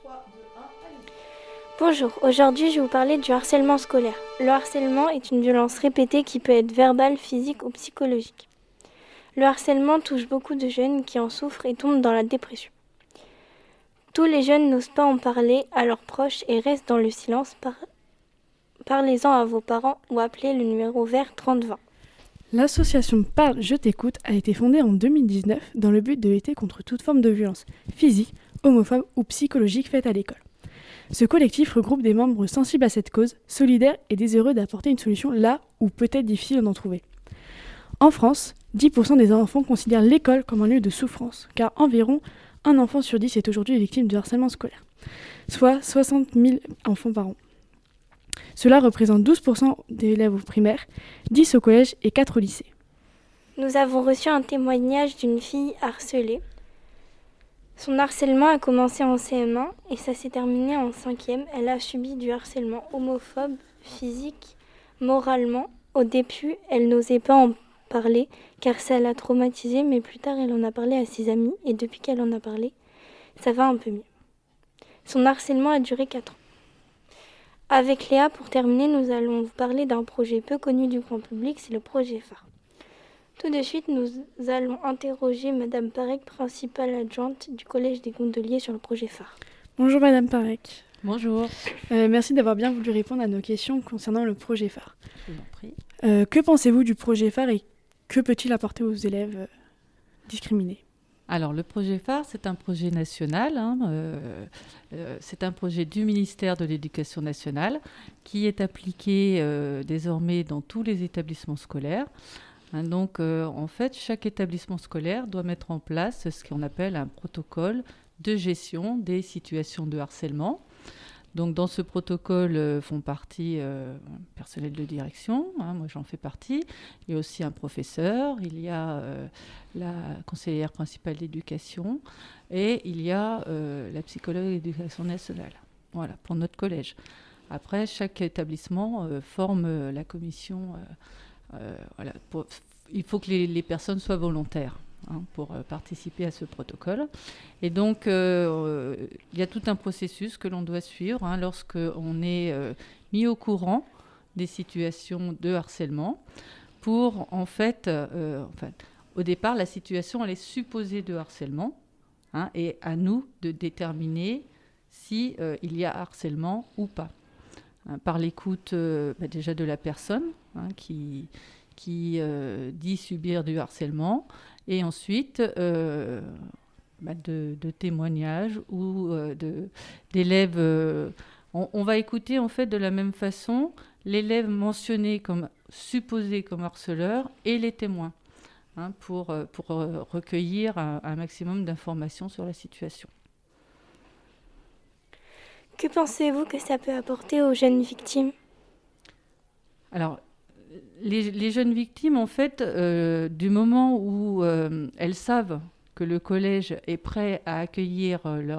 3, 2, 1, allez. Bonjour, aujourd'hui je vais vous parler du harcèlement scolaire. Le harcèlement est une violence répétée qui peut être verbale, physique ou psychologique. Le harcèlement touche beaucoup de jeunes qui en souffrent et tombent dans la dépression. Tous les jeunes n'osent pas en parler à leurs proches et restent dans le silence. Parlez-en à vos parents ou appelez le numéro vert 3020. L'association Parle, je t'écoute a été fondée en 2019 dans le but de lutter contre toute forme de violence physique, homophobe ou psychologique faite à l'école. Ce collectif regroupe des membres sensibles à cette cause, solidaires et désireux d'apporter une solution là où peut-être difficile d'en trouver. En France, 10% des enfants considèrent l'école comme un lieu de souffrance, car environ un enfant sur 10 est aujourd'hui victime de harcèlement scolaire, soit 60 000 enfants par an. Cela représente 12% des élèves au primaire, 10 au collège et 4 au lycée. Nous avons reçu un témoignage d'une fille harcelée. Son harcèlement a commencé en CM1 et ça s'est terminé en 5e. Elle a subi du harcèlement homophobe, physique, moralement. Au début, elle n'osait pas en parler car ça l'a traumatisée, mais plus tard, elle en a parlé à ses amis et depuis qu'elle en a parlé, ça va un peu mieux. Son harcèlement a duré 4 ans. Avec Léa, pour terminer, nous allons vous parler d'un projet peu connu du grand public, c'est le projet phare. Tout de suite, nous allons interroger Madame Parek, principale adjointe du Collège des Gondoliers sur le projet phare. Bonjour Madame Parek. Bonjour. Merci d'avoir bien voulu répondre à nos questions concernant le projet phare. Je vous en prie. Que pensez-vous du projet phare et que peut-il apporter aux élèves discriminés ? Alors, le projet phare, c'est un projet national, c'est un projet du ministère de l'Éducation nationale qui est appliqué désormais dans tous les établissements scolaires. Donc, en fait, chaque établissement scolaire doit mettre en place ce qu'on appelle un protocole de gestion des situations de harcèlement. Donc, dans ce protocole font partie personnel de direction, moi j'en fais partie. Il y a aussi un professeur, il y a la conseillère principale d'éducation et il y a la psychologue d'éducation nationale. Voilà, pour notre collège. Après, chaque établissement forme la commission. Il faut que les personnes soient volontaires pour participer à ce protocole. Et donc, il y a tout un processus que l'on doit suivre lorsqu'on est mis au courant des situations de harcèlement. Pour, au départ, la situation, elle est supposée de harcèlement, et à nous de déterminer si il y a harcèlement ou pas. Par l'écoute déjà de la personne qui dit subir du harcèlement, et ensuite de témoignages ou d'élèves. On va écouter en fait de la même façon l'élève mentionné comme supposé comme harceleur et les témoins pour recueillir un maximum d'informations sur la situation. Que pensez-vous que ça peut apporter aux jeunes victimes ? Alors, les jeunes victimes, en fait, du moment où elles savent que le collège est prêt à accueillir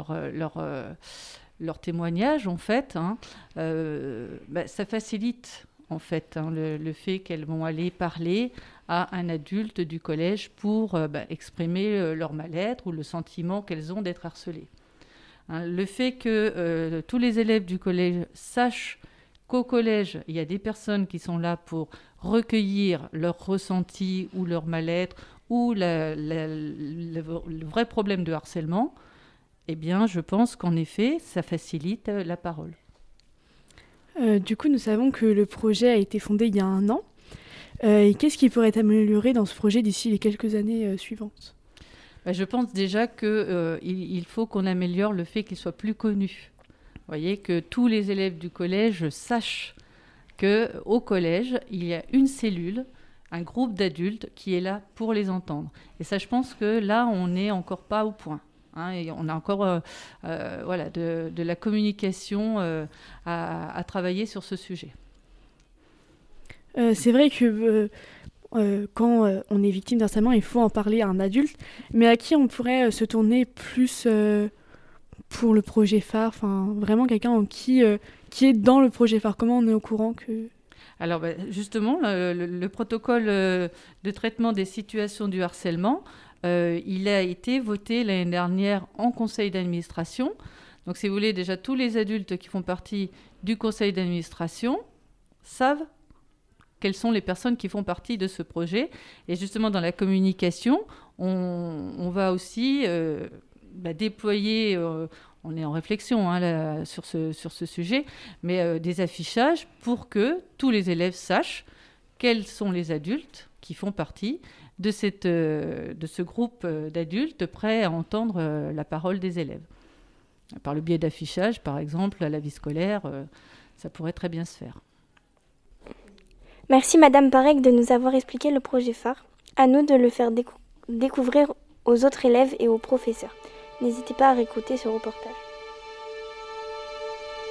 leur témoignage, en fait, ça facilite en fait le fait qu'elles vont aller parler à un adulte du collège pour exprimer leur mal-être ou le sentiment qu'elles ont d'être harcelées. Le fait que tous les élèves du collège sachent qu'au collège, il y a des personnes qui sont là pour recueillir leurs ressentis ou leur mal-être ou le vrai problème de harcèlement, eh bien, je pense qu'en effet, ça facilite la parole. Du coup, nous savons que le projet a été fondé il y a 1 an. Et qu'est-ce qui pourrait être amélioré dans ce projet d'ici les quelques années suivantes ? Je pense déjà qu'il faut qu'on améliore le fait qu'il soit plus connu. Vous voyez, que tous les élèves du collège sachent qu'au collège, il y a une cellule, un groupe d'adultes qui est là pour les entendre. Et ça, je pense que là, on n'est encore pas au point. Et on a encore de la communication à travailler sur ce sujet. C'est vrai que quand on est victime d'harcèlement, il faut en parler à un adulte. Mais à qui on pourrait se tourner plus pour le projet phare, vraiment quelqu'un qui est dans le projet phare. Comment on est au courant que... Alors justement, le protocole de traitement des situations du harcèlement, il a été voté l'année dernière en conseil d'administration. Donc, si vous voulez, déjà, tous les adultes qui font partie du conseil d'administration savent quelles sont les personnes qui font partie de ce projet. Et justement, dans la communication, on va aussi déployer, on est en réflexion là, sur ce sujet, mais des affichages pour que tous les élèves sachent quels sont les adultes qui font partie de ce groupe d'adultes prêts à entendre la parole des élèves. Par le biais d'affichage, par exemple, à la vie scolaire, ça pourrait très bien se faire. Merci Madame Parek de nous avoir expliqué le projet phare. À nous de le faire découvrir aux autres élèves et aux professeurs. N'hésitez pas à réécouter ce reportage.